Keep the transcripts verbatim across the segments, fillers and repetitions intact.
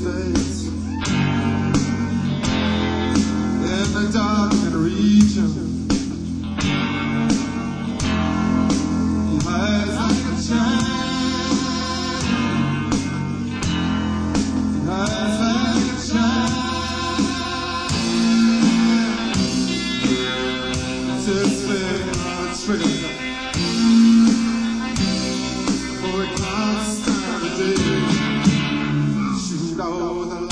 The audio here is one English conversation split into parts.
days in the darkened region. He hides like a child. He hides like a child. Just spin on the trigger for it comes time to do. Shoot all the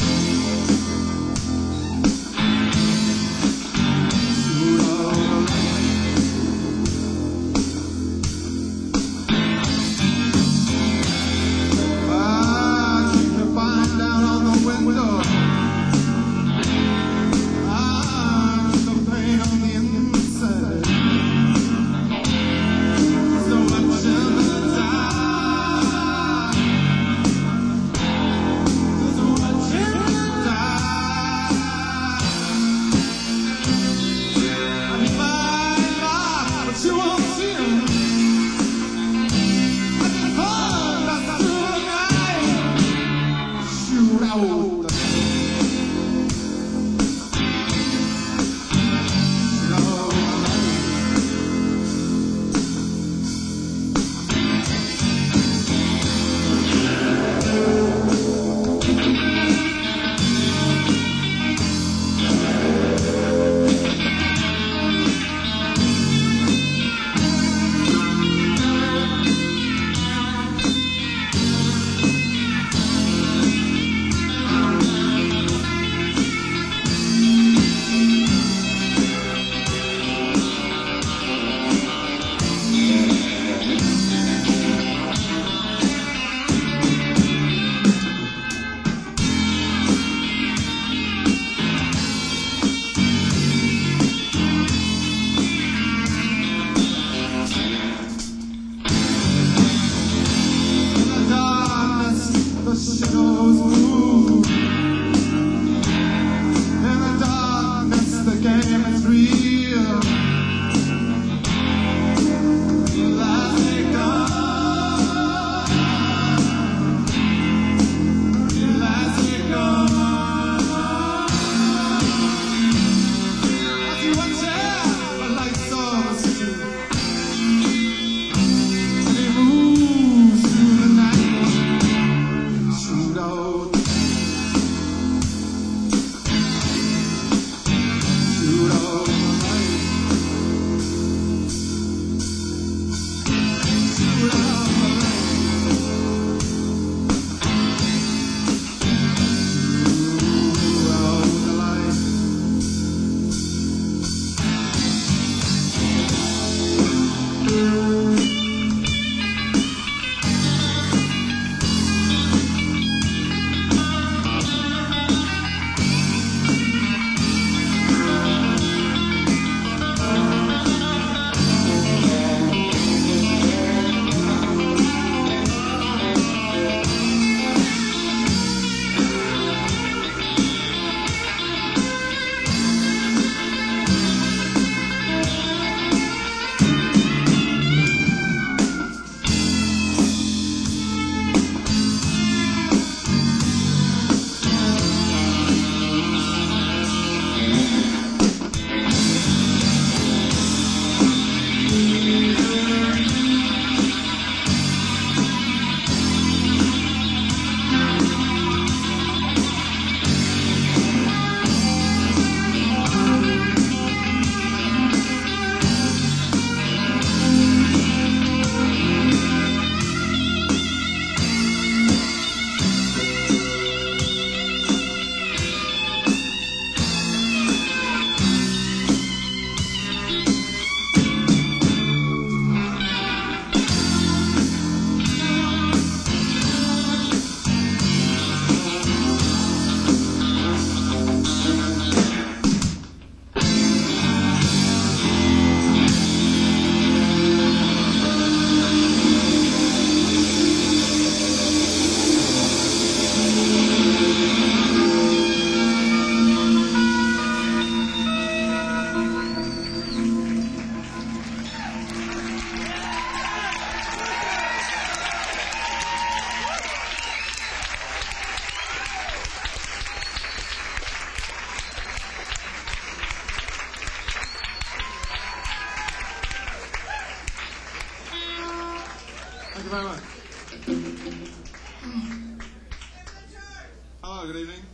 very much. Hello, good evening.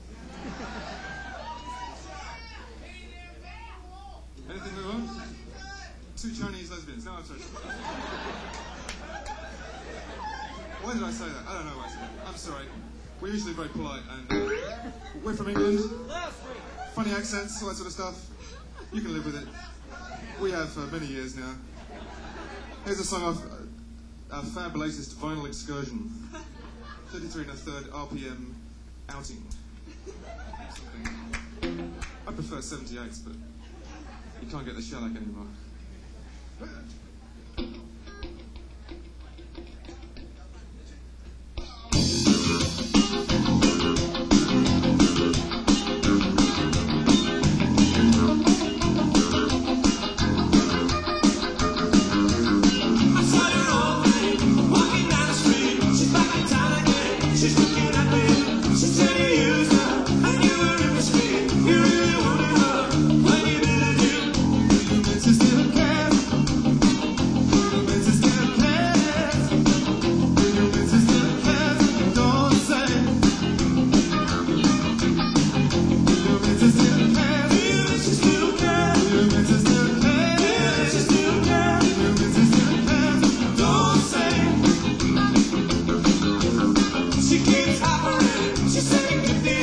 Anything we want? Two Chinese lesbians. No, I'm sorry. Why did I say that? I don't know why I said that. I'm sorry. We're usually very polite and uh, we're from England. Funny accents, all that sort of stuff. You can live with it. We have for many years now. Here's a song off uh, our fab latest Vinyl Excursion. thirty-three and a third R P M outing. Something. I prefer seventy-eights, but you can't get the shellac anymore. She keeps hovering, she's saying good things.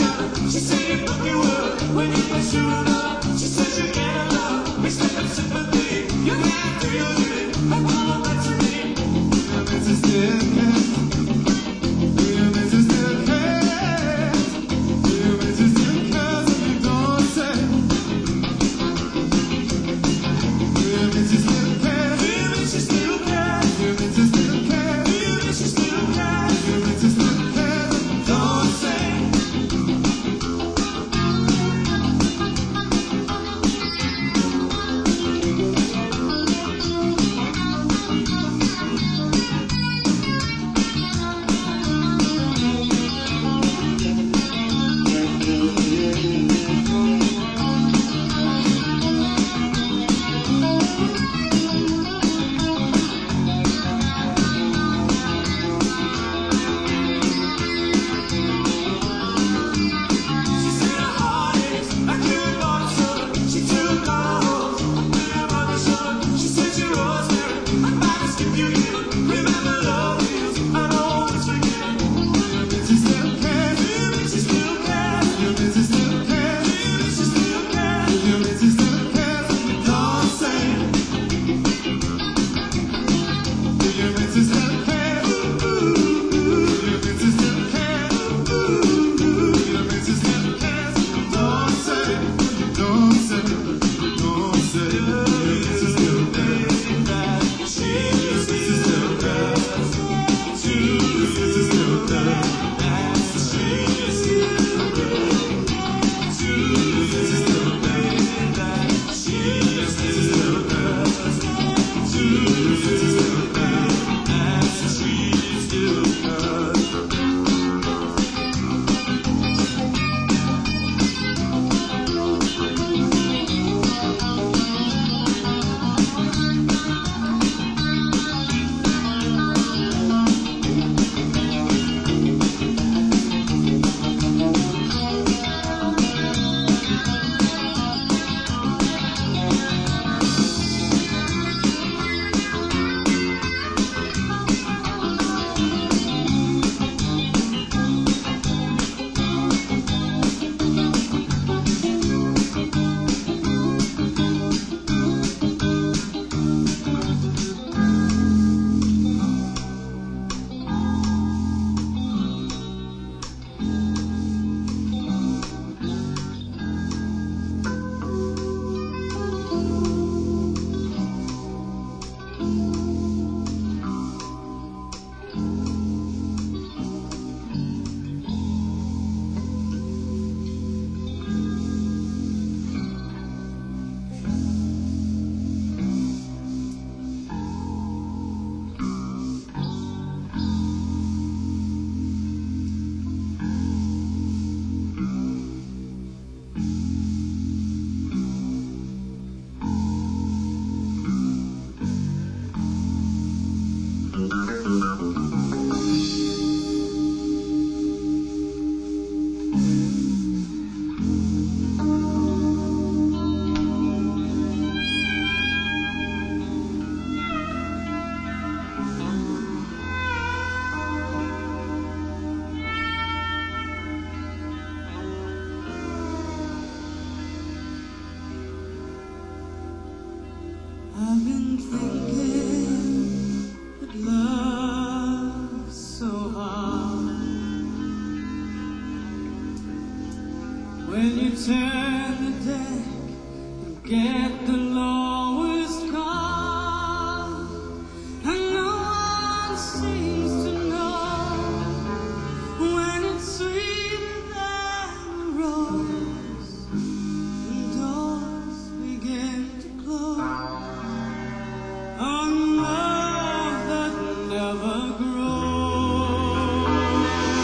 When you turn the deck and get the lowest call, and no one seems to know when it's sweeter than a rose, and doors begin to close on love that never grows.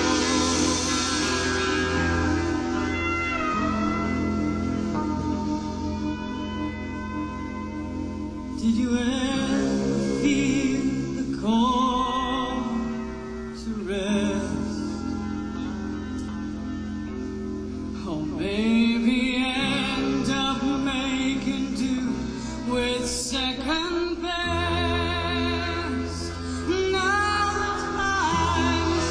Did you ever feel the call to rest? Or maybe end up making do with second best? Now the time has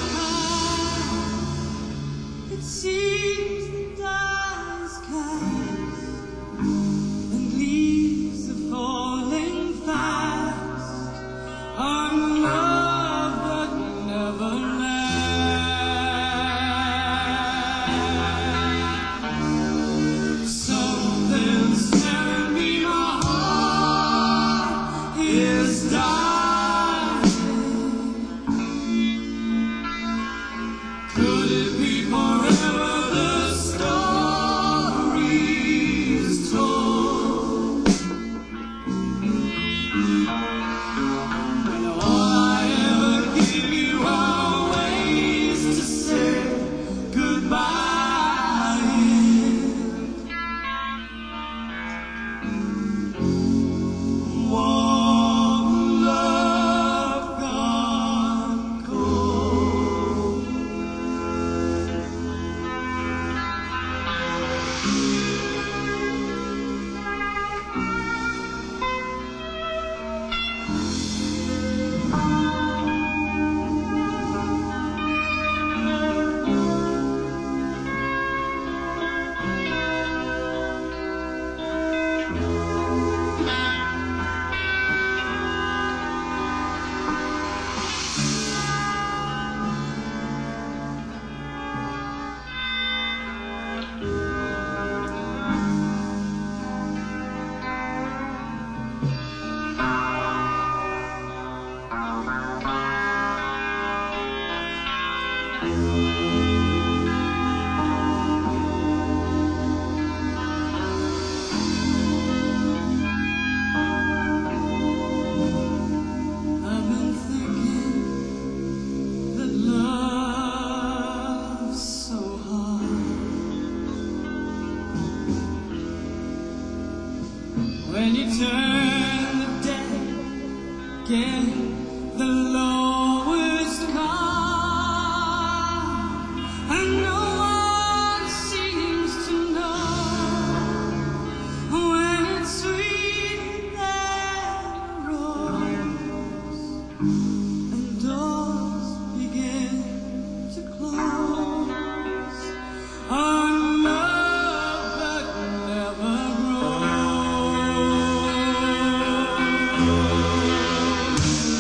come. It seems the die is cast and leaves are falling fast on love that never lasts. Something's telling me my heart is dying. Could it be forever the story's told? And all I ever give you are ways to say goodbye. One love gone cold. I've been thinking that love's so hard. When you turn the deck, get the lowest call, and no one seems to know when it's sweet than a rose, and doors begin to close on love that never grows.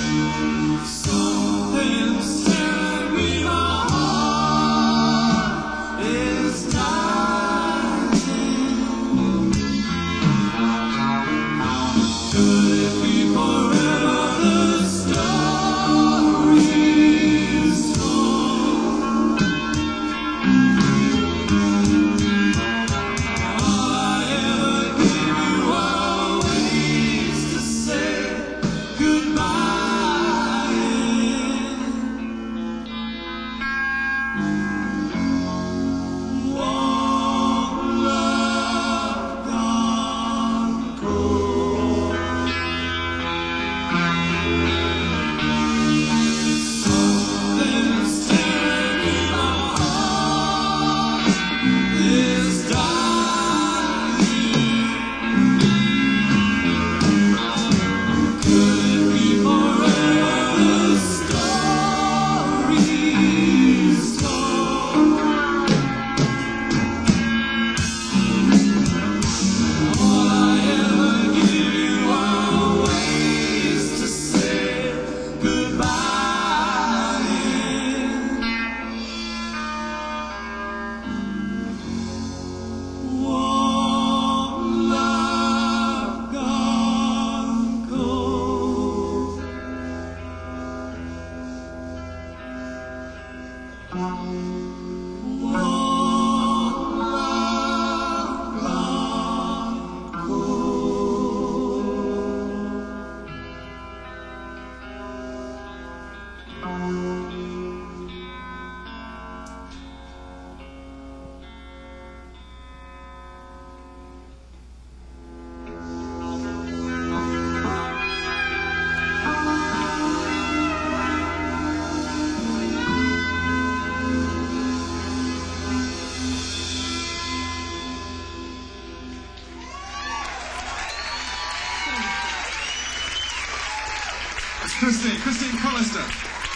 Christine, Christine Collister.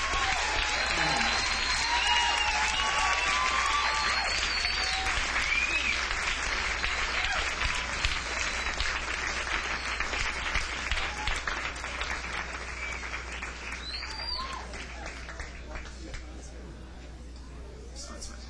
Sweat, sweat.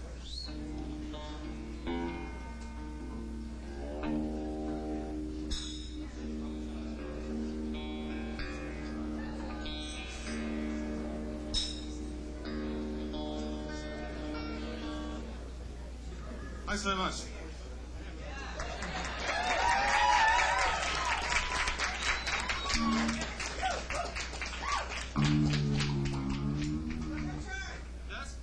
Thanks very much. Yes?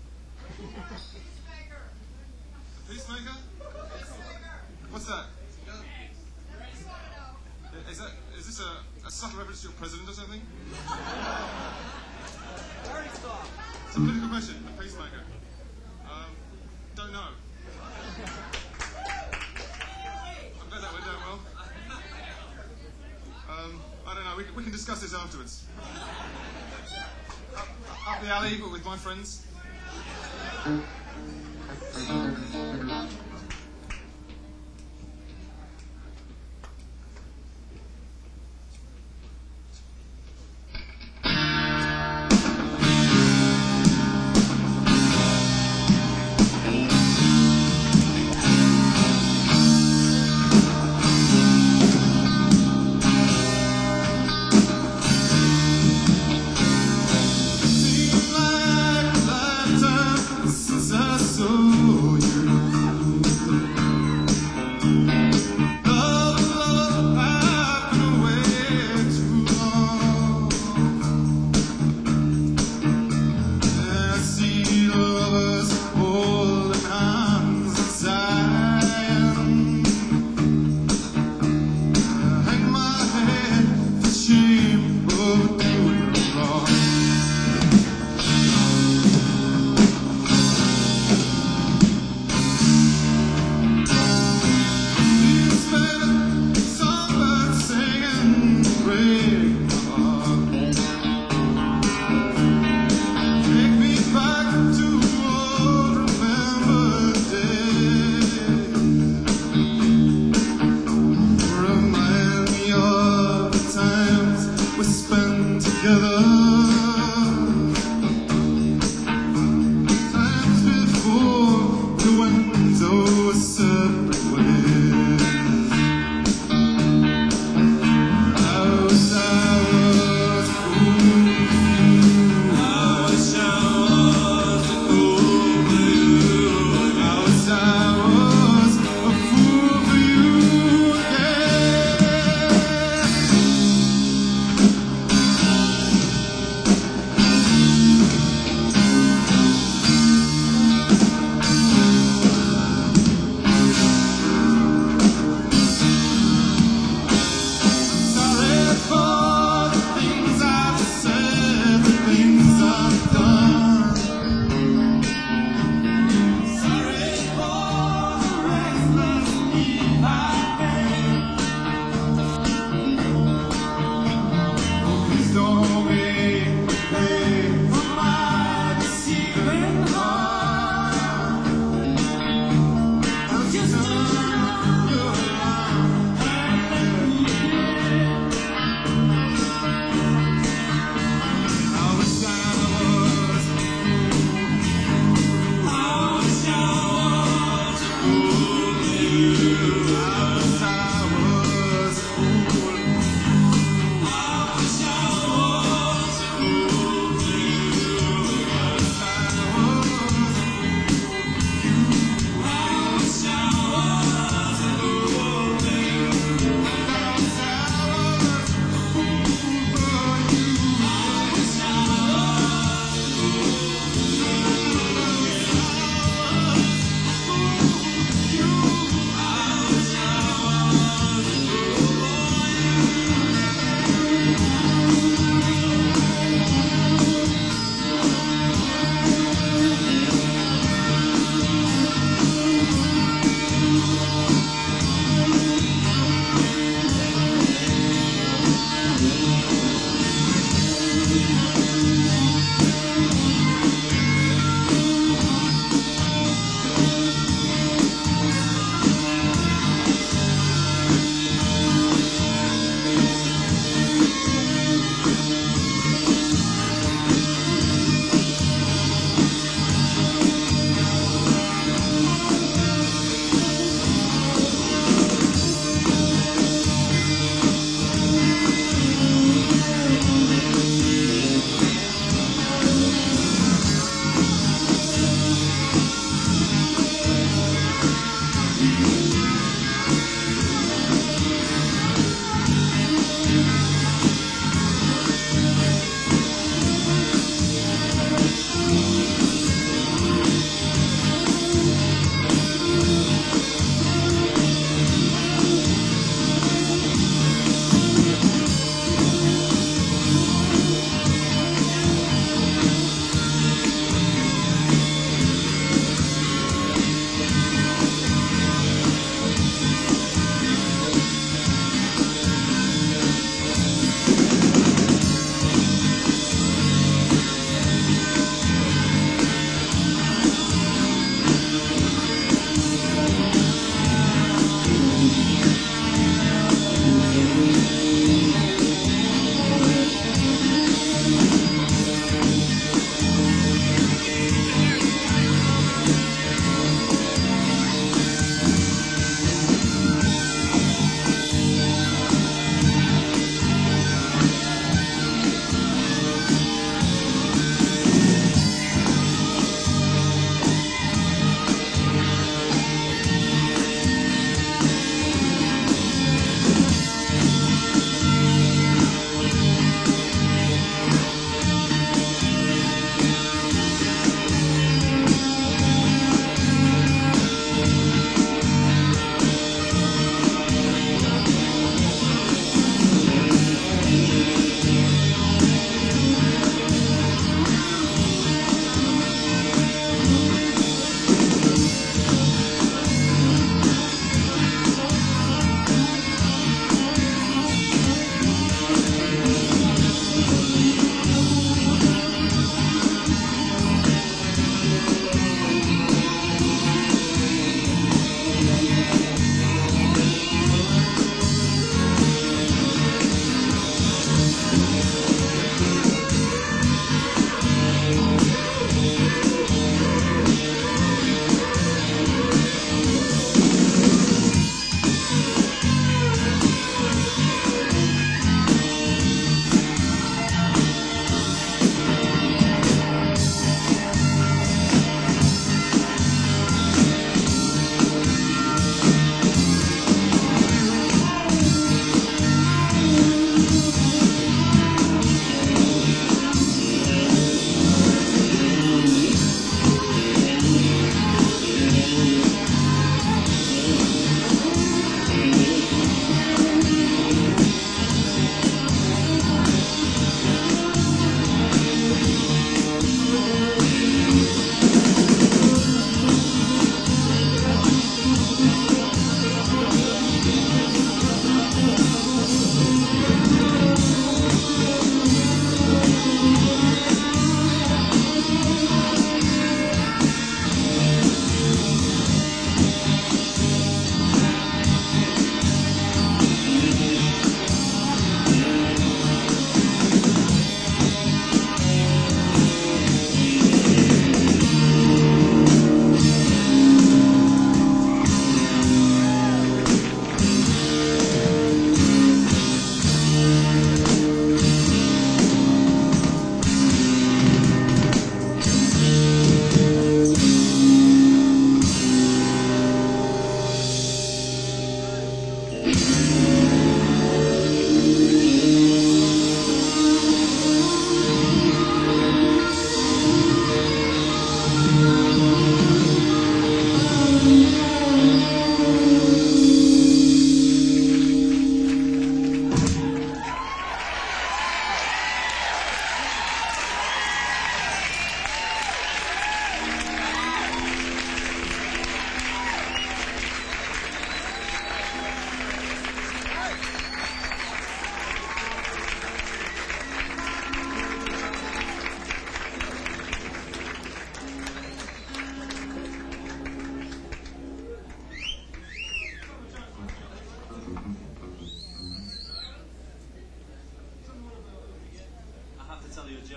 Peacemaker? What's that? Is that is this a, a subtle reference to your president or something? It's a political question. A peacemaker. Um, don't know. I bet that went down well. Um, I don't know. We, we can discuss this afterwards. Up, up the alley, but with my friends. Since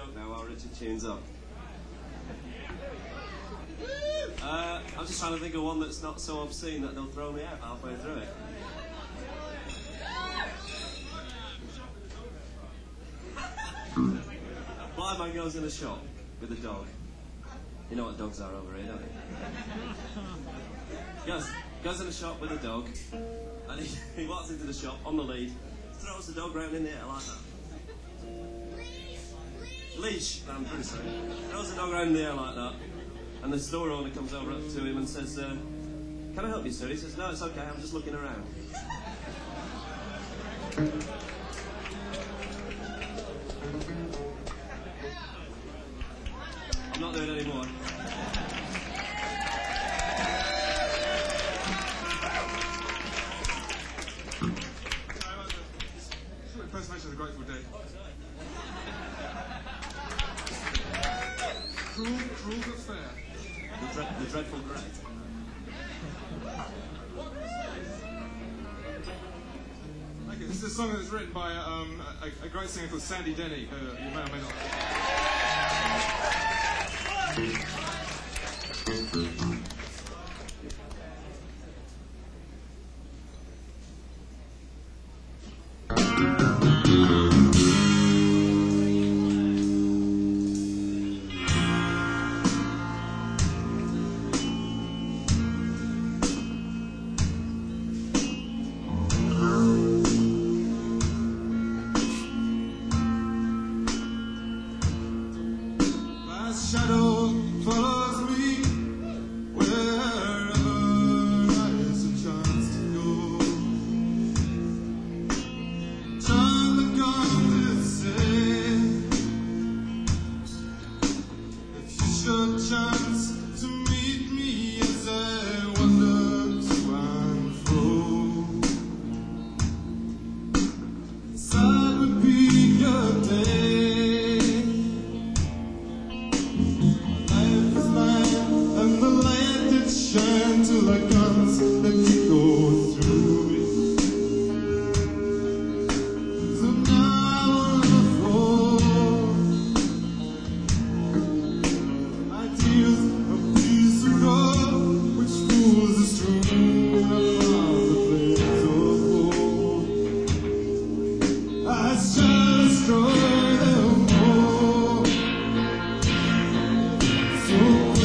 joke now while Richard tunes up. Uh, I'm just trying to think of one that's not so obscene that they'll throw me out halfway through it. Blind man goes in a shop with a dog. You know what dogs are over here, don't you? Goes, goes in a shop with a dog, and he, he walks into the shop on the lead, throws the dog round in the air like that. Leash, I'm pretty sorry. Throws the dog around in the air like that, and the store owner comes over up to him and says, uh, "Can I help you, sir?" He says, "No, it's okay, I'm just looking around." I'm not doing it anymore. Impersonation of the Grateful Dead. Cruel, cruel but fair. The, dre- the Dreadful Great. Okay, this is a song that's written by um, a, a great singer called Sandy Denny, who you may or may not. Shadow follows me wherever I has a chance to go. Turn the gun to say, if you should chance to meet me as I wander to and fro, sad would be your day. Shine till the guns that you go through it. So now on the floor, ideas of peace and God, which fools the strong and found the place of war. I shall destroy them all. So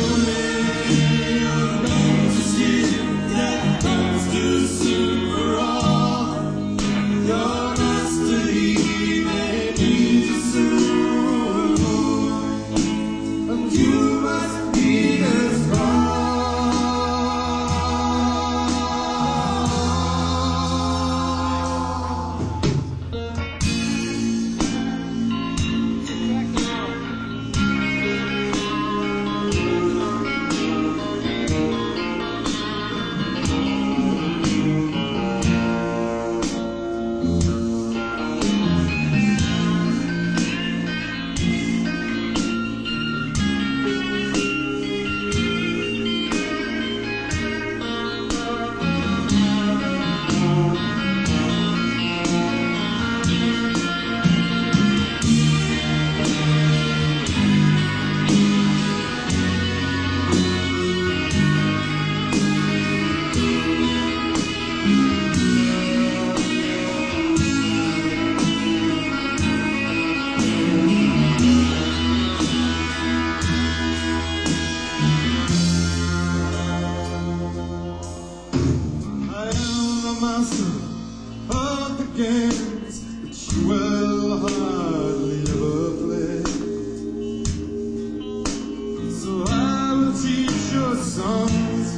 of the games which you will hardly ever play. So I will teach your sons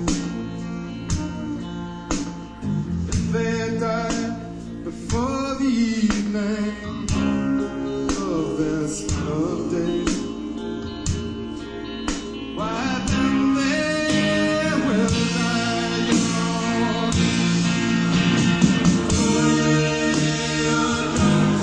if they die before the evening of their of day. Why then they will die young.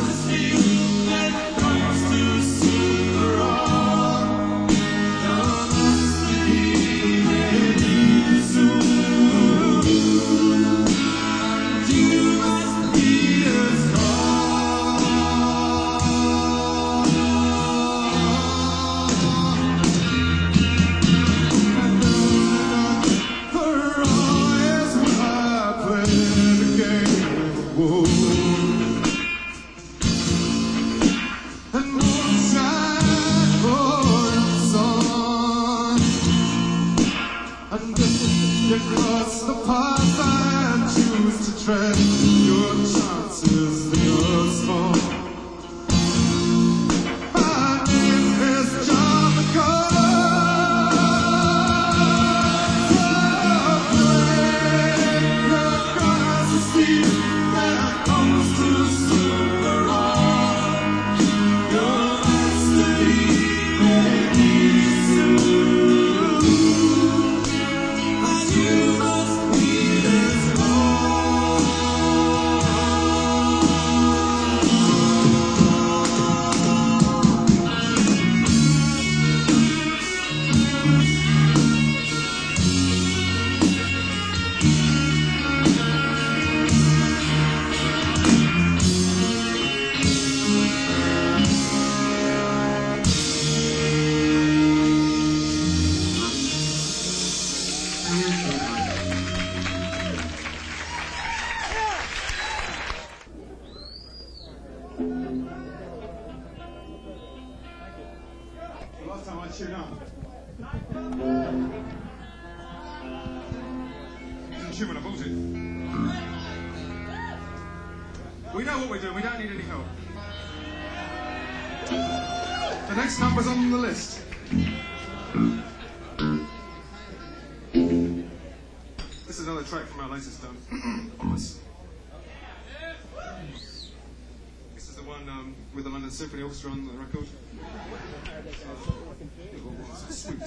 And if you cross the path and choose to tread, your chances they are small. And if this job becomes last time I tuned up. Didn't tune when I bought it. We know what we're doing, we don't need any help. The next number's on the list. This is another track from our latest um, Oz. This is the one um, with the London Symphony Orchestra on the record. So sweet.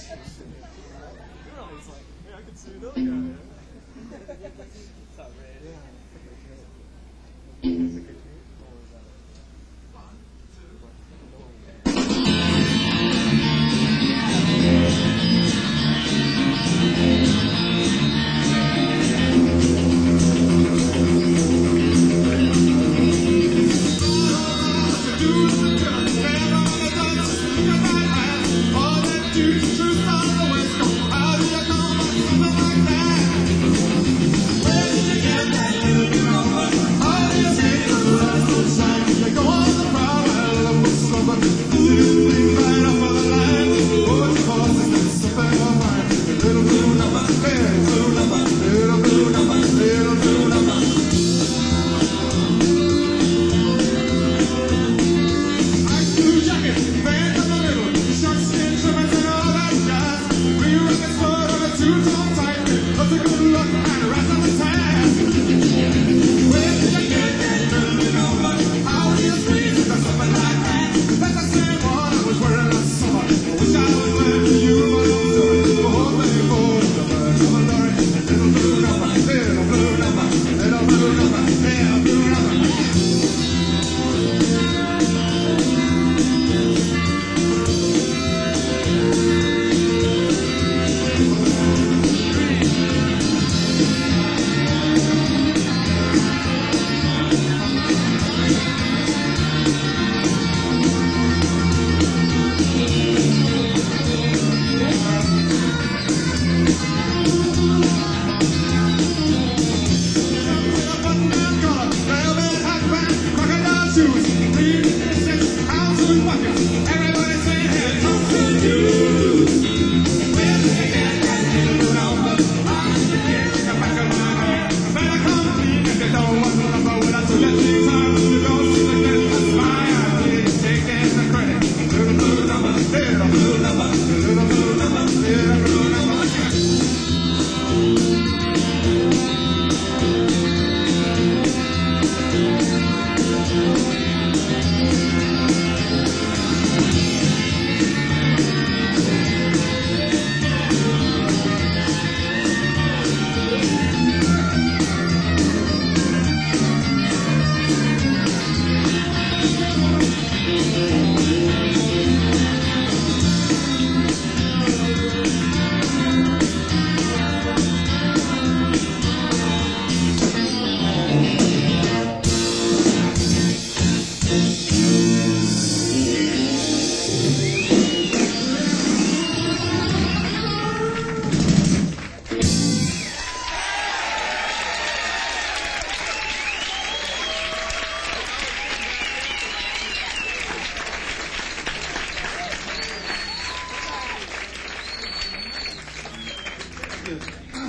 you.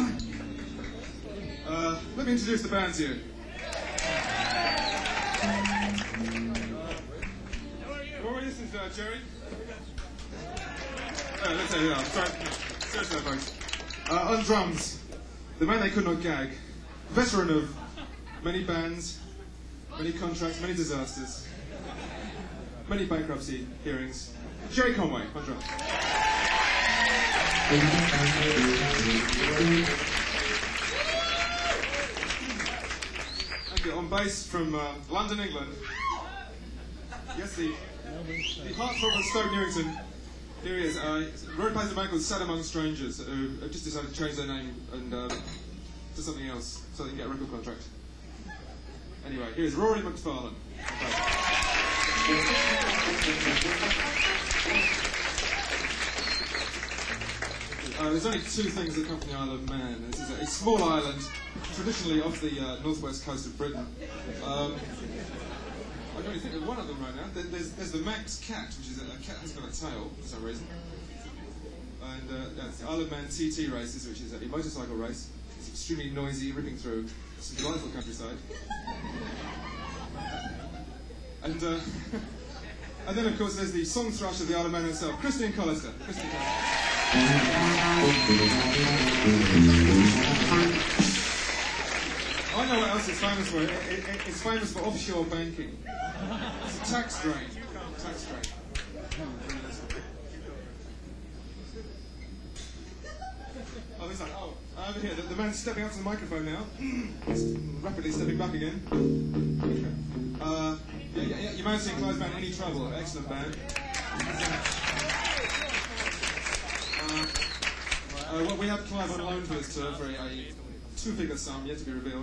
Uh, let me introduce the band to you. Rory, this is uh, Jerry. Uh, let's say, yeah, sorry. Seriously, folks. Uh, on drums, the man they could not gag. Veteran of many bands, many contracts, many disasters, many bankruptcy hearings. Jerry Conway, on drums. Thank you. On bass from uh, London, England. Yes, the, the heartthrob of Stoke Newington. Here he is. Uh, Rory plays a band called Sad Among Strangers, who have just decided to change their name and uh, do something else so they can get a record contract. Anyway, here's Rory McFarlane. Uh, there's only two things that come from the Isle of Man. This is a, a small island, traditionally off the uh, northwest coast of Britain. Um, I can only think of one of them right now. There, there's, there's the Manx cat, which is a, a cat has got a tail for some reason. And uh, that's the Isle of Man T T races, which is a motorcycle race. It's extremely noisy, ripping through some delightful countryside. And uh, and then, of course, there's the song thrush of the Isle of Man herself, Christine Collister. Christine Collister. I know what else it's famous for. It, it, it, it's famous for offshore banking. It's a tax drain. Tax drain. Oh, there's that. Oh, over here. The, the man's stepping up to the microphone now. He's rapidly stepping back again. Okay. Uh, yeah, yeah, yeah. You might have seen Clive's band, Any Trouble. Excellent band. Uh, uh, well, we had Clive on loan for this tour for a, a two-figure sum yet to be revealed.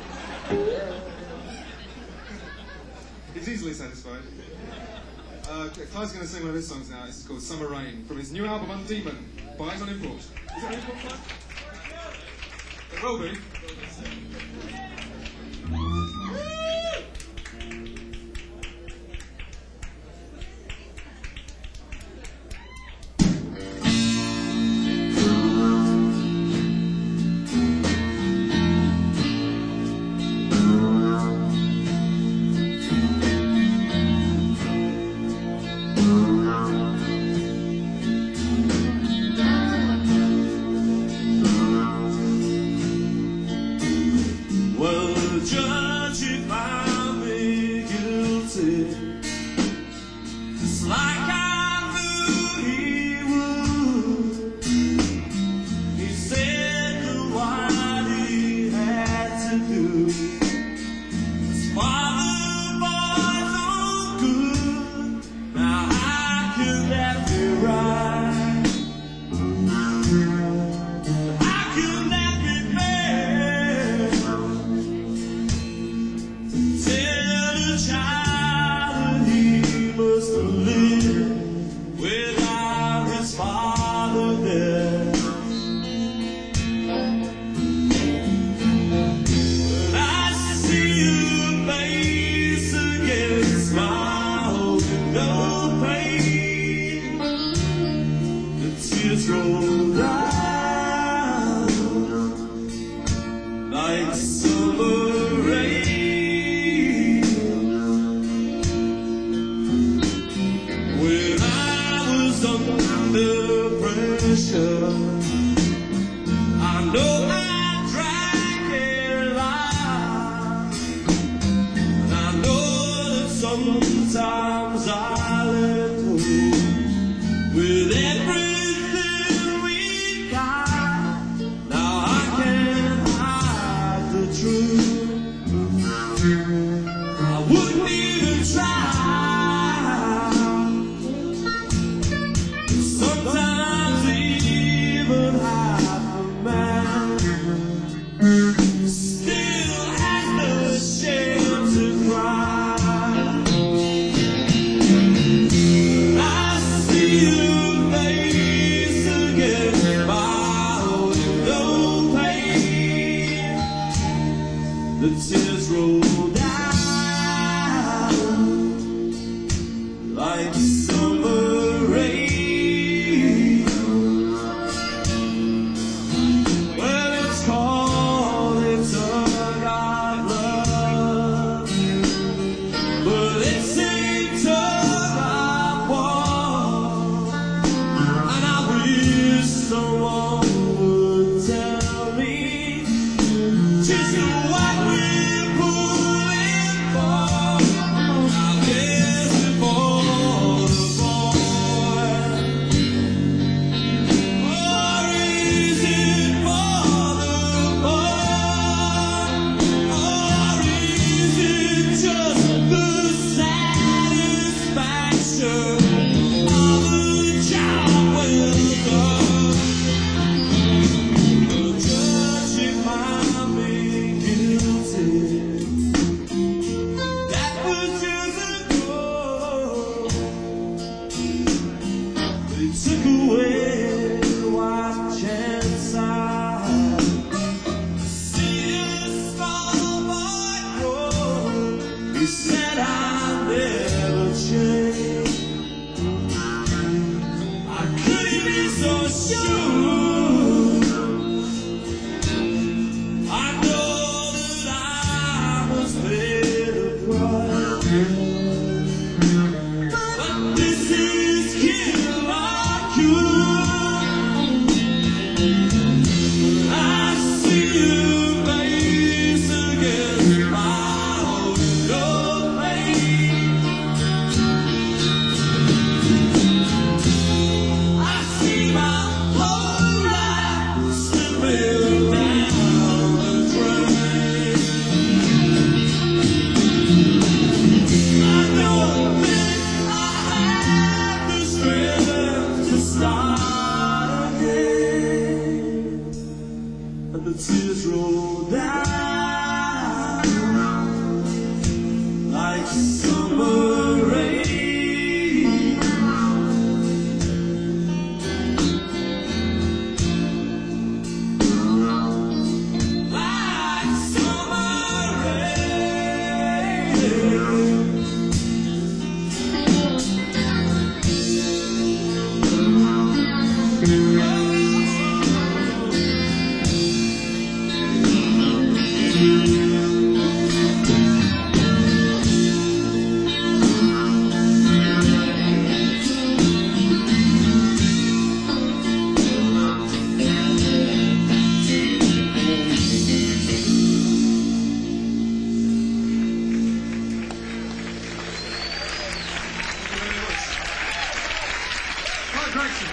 He's easily satisfied. Uh, Clive's going to sing one of his songs now. It's called Summer Rain from his new album Undemon. Buy it on import. Is it on import, Clive? It will be. and the tears roll down like summer rain. Like summer rain. Right direction.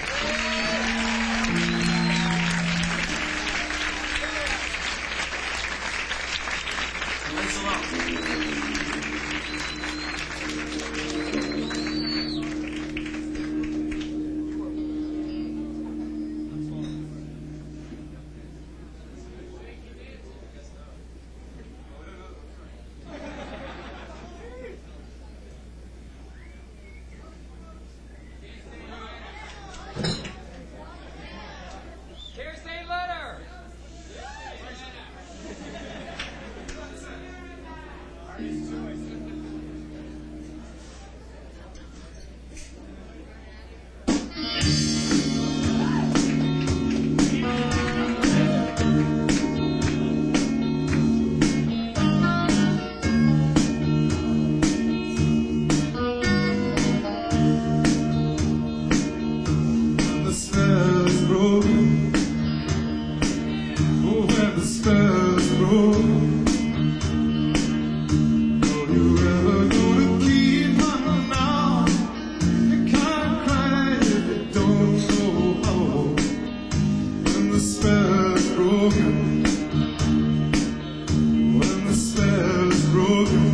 Thanks a lot. Kirsten Letter. The spell is broken. Oh, when the spell is broken. Are you ever gonna keep on now? You can't cry if you don't know how. When the spell is broken. When the spell is broken.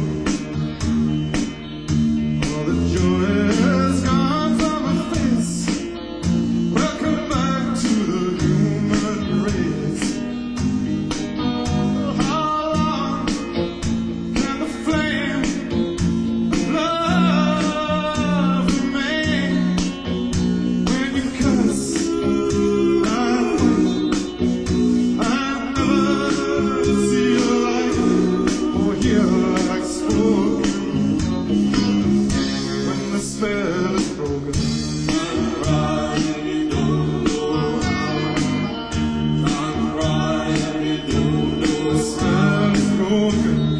All the joy has gone from my face. Welcome back to the human race. How long can the flame of love remain? When you curse, I I never see a light or hear like spoken. When the spell is broken. The spell is broken.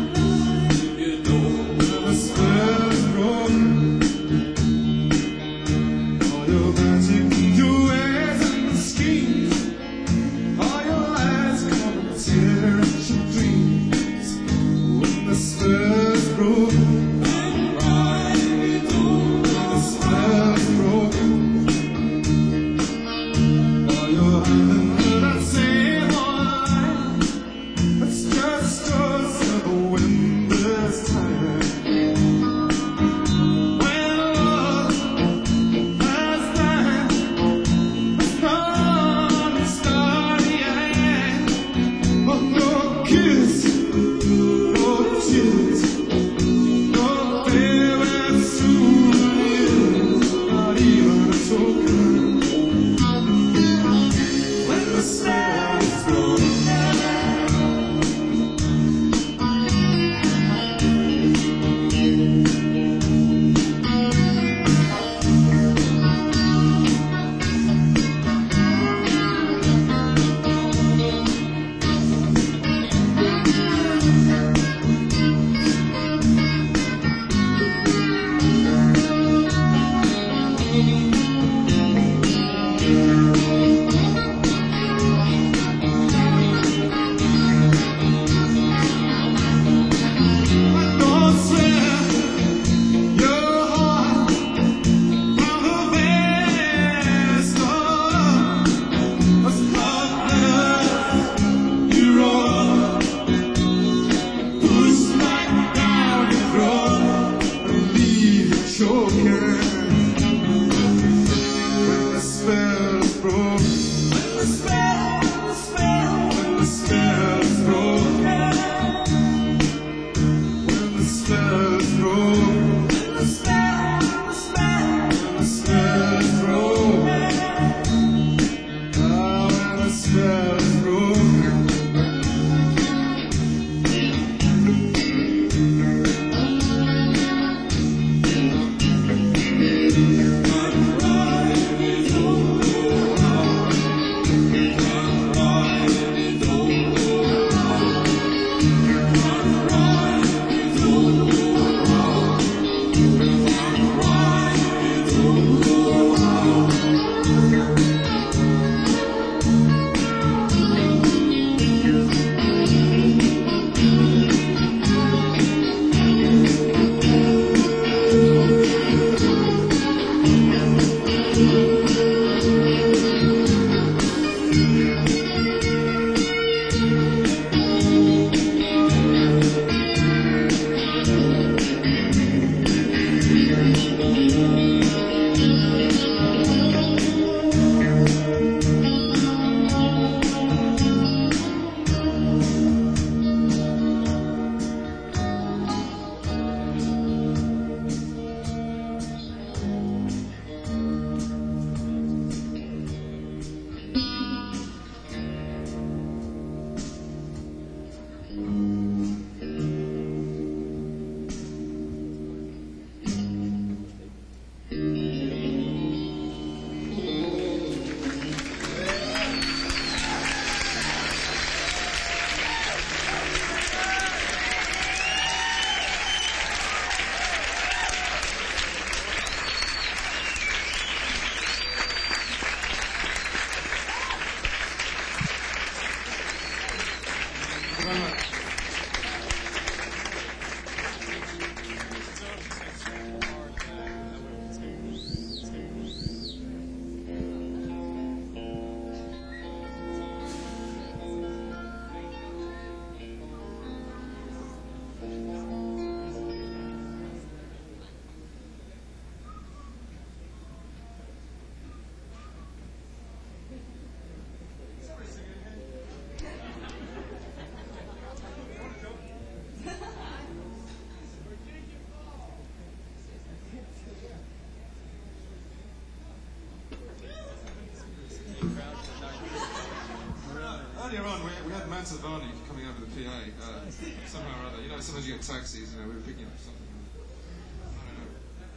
The spell is broken. All your magic, your ways and schemes, all your lies come and tear at your dreams. When the spell is broken. The spell is broken. All your hiding that same old line. It's just us and the wind is tired. When love has died, it's not the start yet. But no kiss, no tears, no farewell souvenirs, not even a token. When the spell is broken. had Mantovani coming over the P A uh, somehow or other. You know, sometimes you get taxis, you know, we were picking up something. I don't know.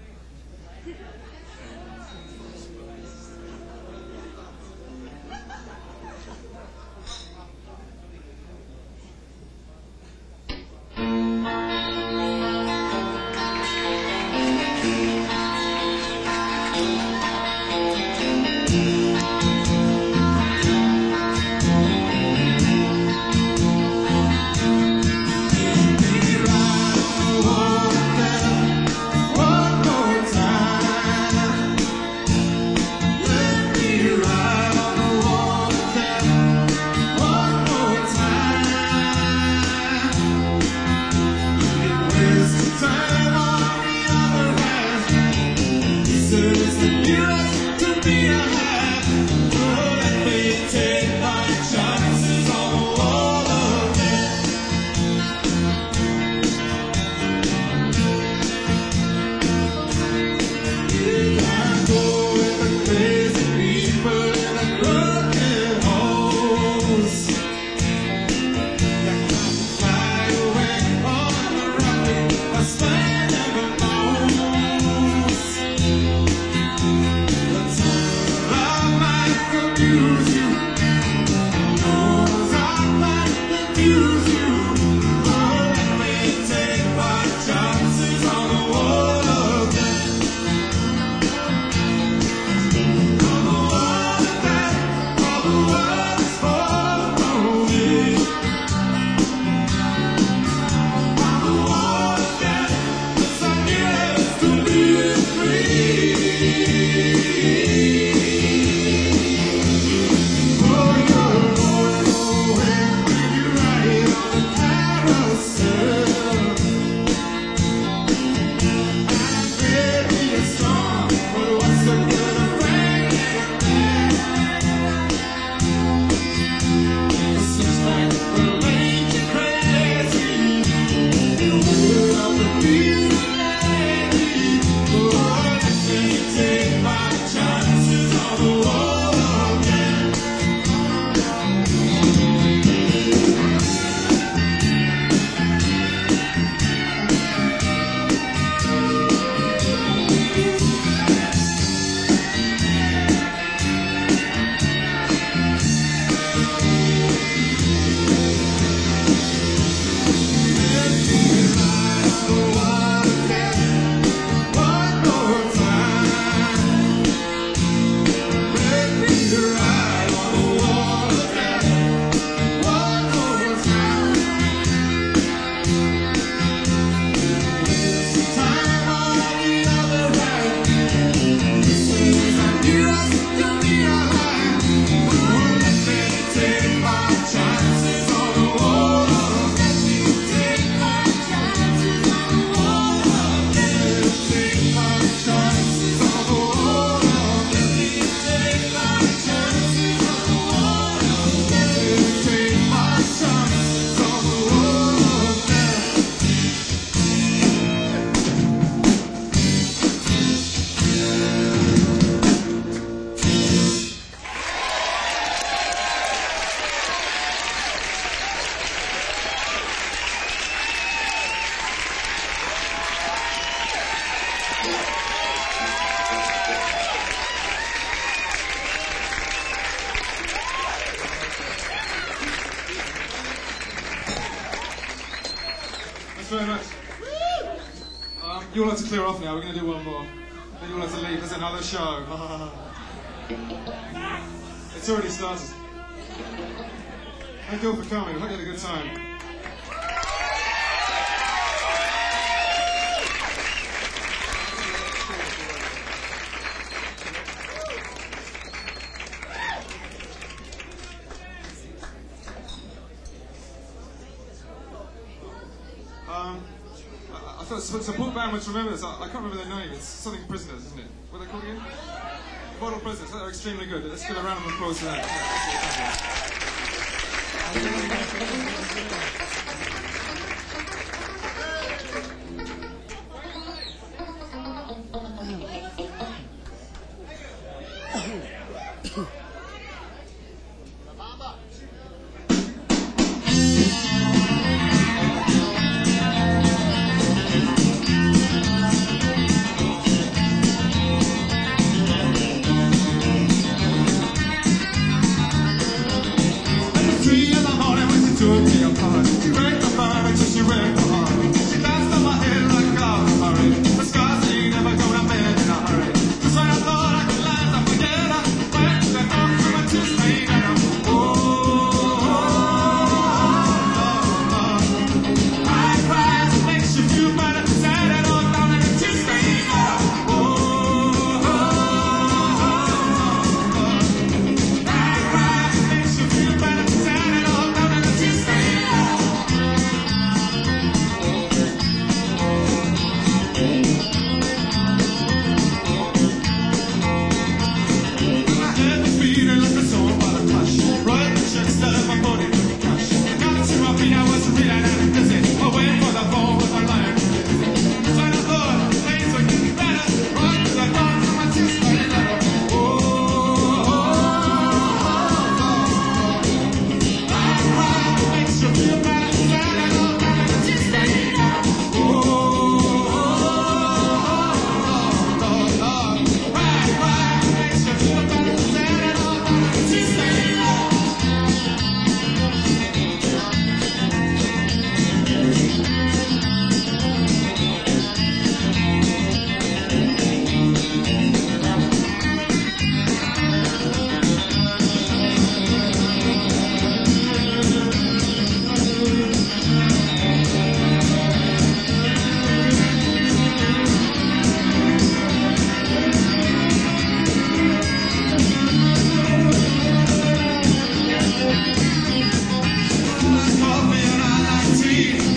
Thanks very much. Um, you all have to clear off now. We're going to do one more. Then you all have to leave. There's another show. It's already started. Thank you all for coming. I hope you had a good time. Um, I, I thought support band would remember this. I, I can't remember their name. It's something Prisoners, isn't it? What are they called again? Model Prisoners. They're extremely good. Let's give a round of applause for that.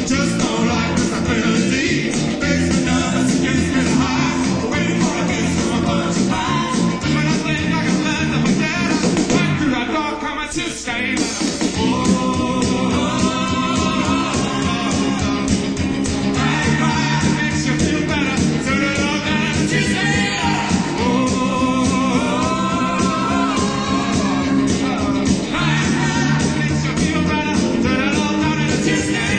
just don't like disability. Makes me nervous, gets me high. Waiting for a kiss from a bunch of pies. Just when I think I can land up again, right through that door come a two-stain. Oh, right, right, it makes you feel better. Turn it on down to Tuesday. Oh, right, right, it makes you feel better. Turn it on down to Tuesday.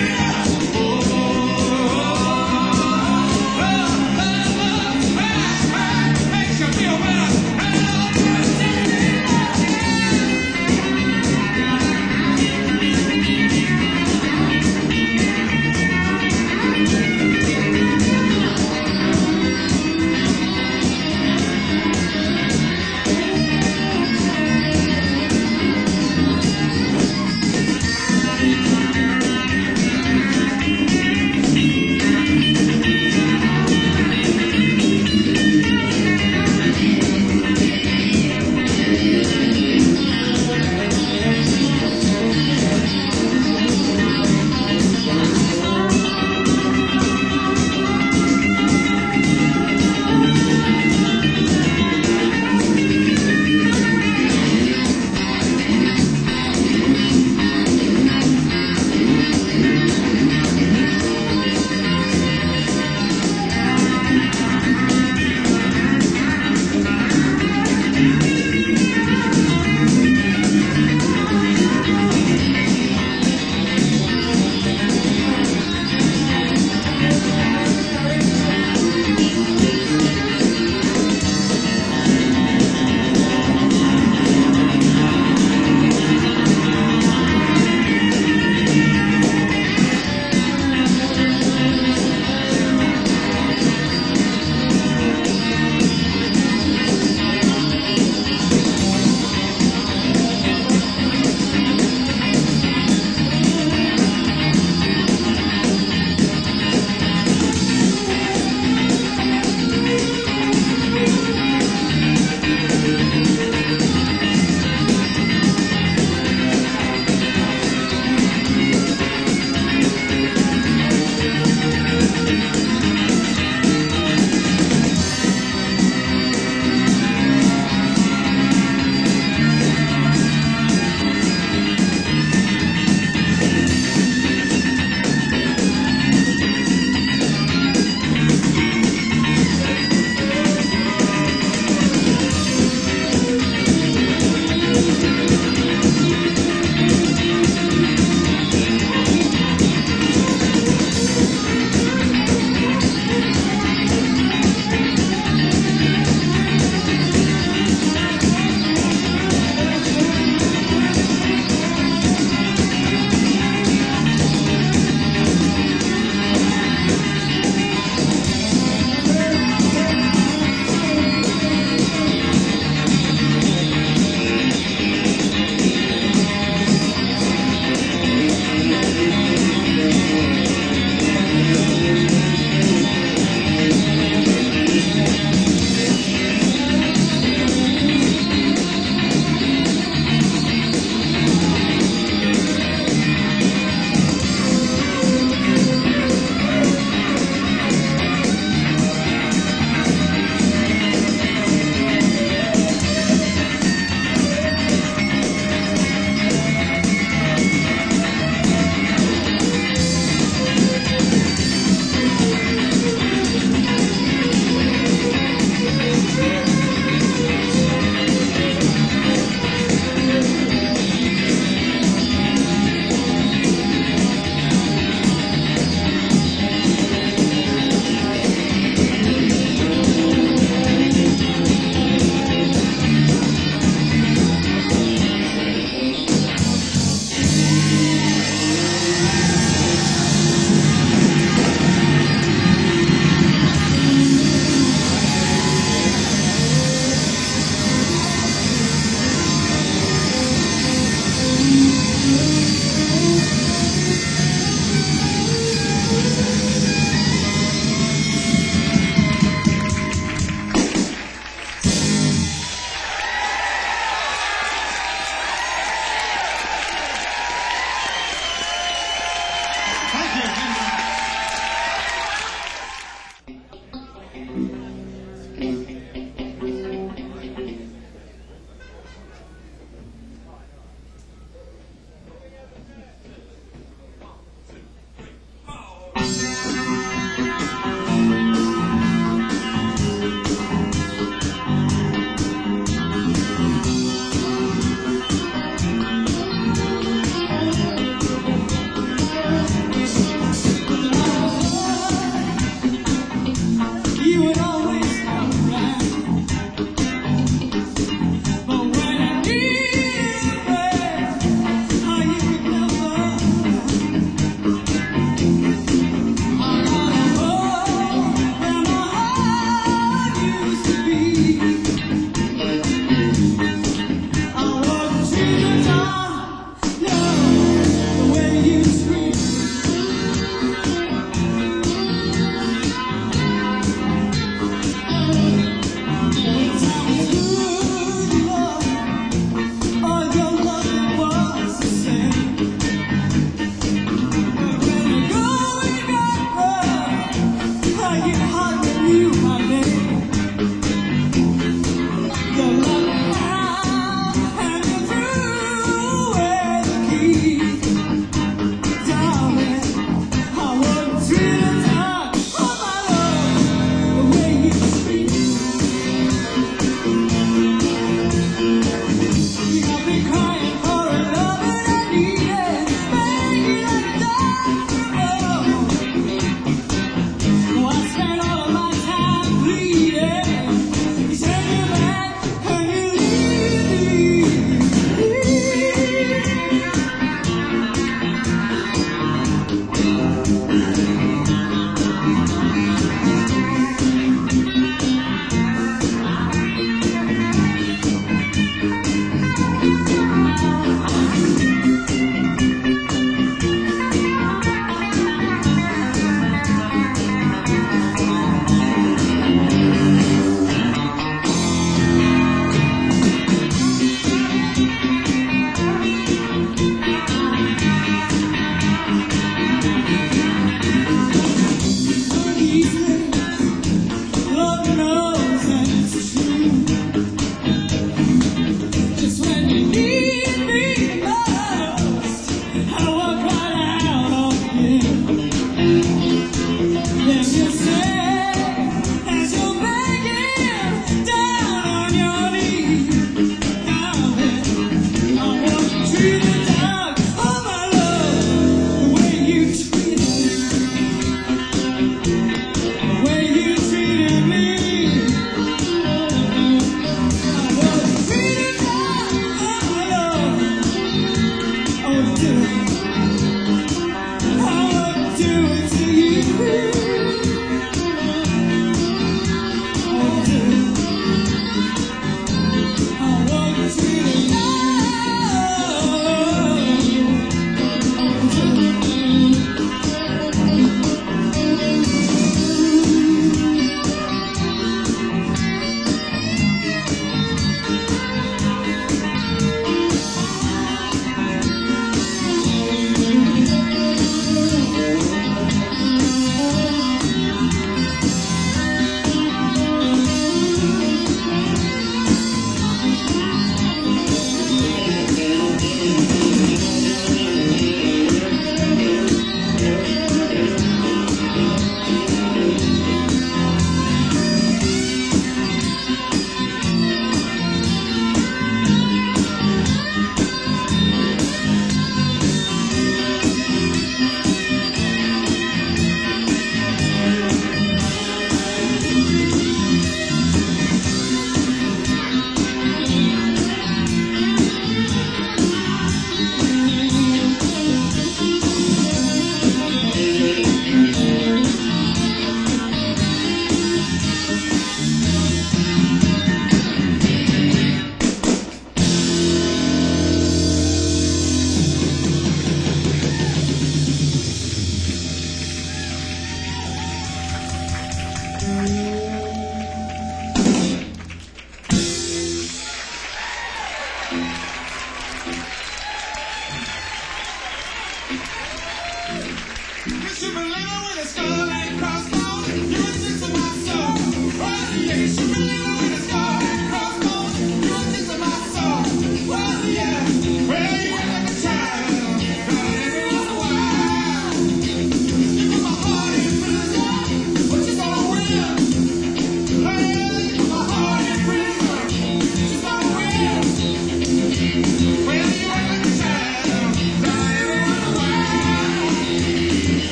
Mister Molina with a skull and crossbones.